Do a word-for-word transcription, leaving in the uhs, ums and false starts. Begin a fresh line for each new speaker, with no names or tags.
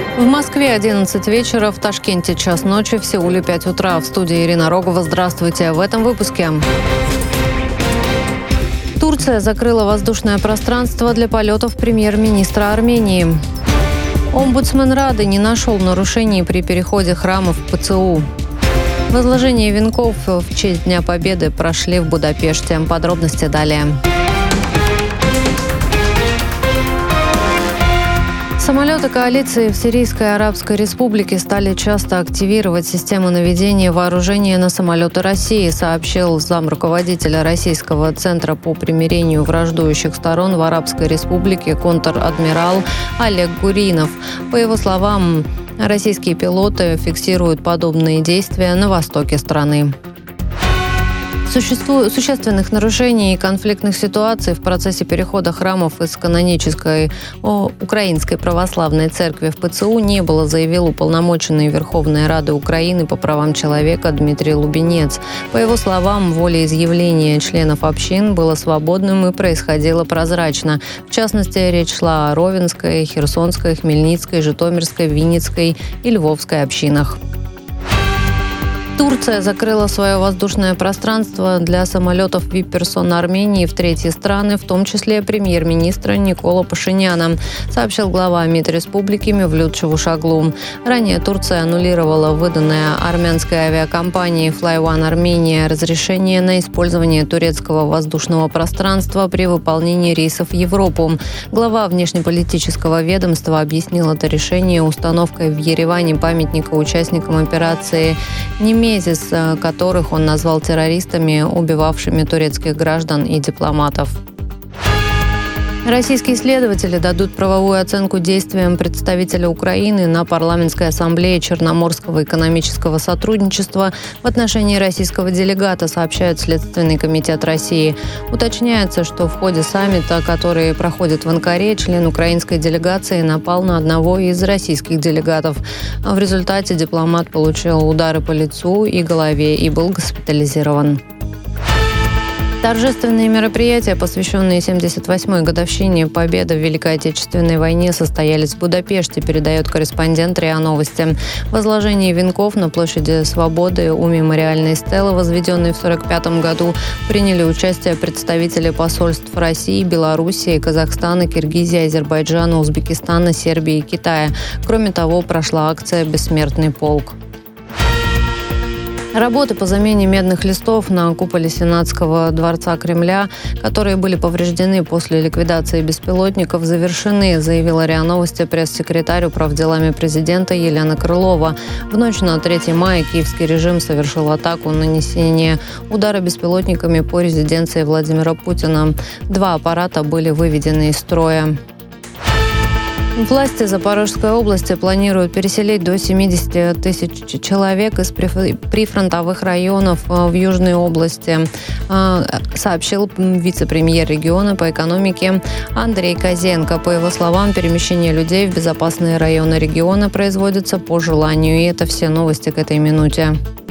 В Москве одиннадцать вечера, в Ташкенте час ночи, в Сеуле пять утра. В студии Ирина Рогова. Здравствуйте. В этом выпуске. Турция закрыла воздушное пространство для полетов премьер-министра Армении. Омбудсмен Рады не нашел нарушений при переходе храмов в ПЦУ. Возложение венков в честь Дня Победы прошли в Будапеште. Подробности далее. Самолеты коалиции в Сирийской Арабской Республике стали часто активировать систему наведения вооружения на самолеты России, сообщил замруководителя Российского центра по примирению враждующих сторон в Арабской Республике контр-адмирал Олег Гуринов. По его словам, российские пилоты фиксируют подобные действия на востоке страны. Существует существенных нарушений и конфликтных ситуаций в процессе перехода храмов из канонической о, Украинской Православной Церкви в ПЦУ не было, заявил уполномоченный Верховной Рады Украины по правам человека Дмитрий Лубенец. По его словам, волеизъявление членов общин было свободным и происходило прозрачно. В частности, речь шла о Ровенской, Херсонской, Хмельницкой, Житомирской, Винницкой и Львовской общинах. Турция закрыла свое воздушное пространство для самолетов ви ай пи-персон Армении в третьи страны, в том числе премьер-министра Никола Пашиняна, сообщил глава МИД республики Мевлют Чавушоглу. Ранее Турция аннулировала выданное армянской авиакомпанией Fly One Armenia разрешение на использование турецкого воздушного пространства при выполнении рейсов в Европу. Глава внешнеполитического ведомства объяснил это решение установкой в Ереване памятника участникам операции «Немец», из которых он назвал террористами, убивавшими турецких граждан и дипломатов. Российские следователи дадут правовую оценку действиям представителя Украины на парламентской ассамблее Черноморского экономического сотрудничества в отношении российского делегата, сообщает Следственный комитет России. Уточняется, что в ходе саммита, который проходит в Анкаре, член украинской делегации напал на одного из российских делегатов. В результате дипломат получил удары по лицу и голове и был госпитализирован. Торжественные мероприятия, посвященные семьдесят восьмой годовщине Победы в Великой Отечественной войне, состоялись в Будапеште, передает корреспондент РИА Новости. В возложении венков на площади Свободы у мемориальной стелы, возведенной в сорок пятом году, приняли участие представители посольств России, Белоруссии, Казахстана, Киргизии, Азербайджана, Узбекистана, Сербии и Китая. Кроме того, прошла акция «Бессмертный полк». Работы по замене медных листов на куполе Сенатского дворца Кремля, которые были повреждены после ликвидации беспилотников, завершены, заявила РИА Новости пресс-секретарь управделами президента Елена Крылова. В ночь на третье мая киевский режим совершил атаку на нанесение удара беспилотниками по резиденции Владимира Путина. Два аппарата были выведены из строя. Власти Запорожской области планируют переселить до семидесяти тысяч человек из прифронтовых районов в Южной области, сообщил вице-премьер региона по экономике Андрей Козенко. По его словам, перемещение людей в безопасные районы региона производится по желанию. И это все новости к этой минуте.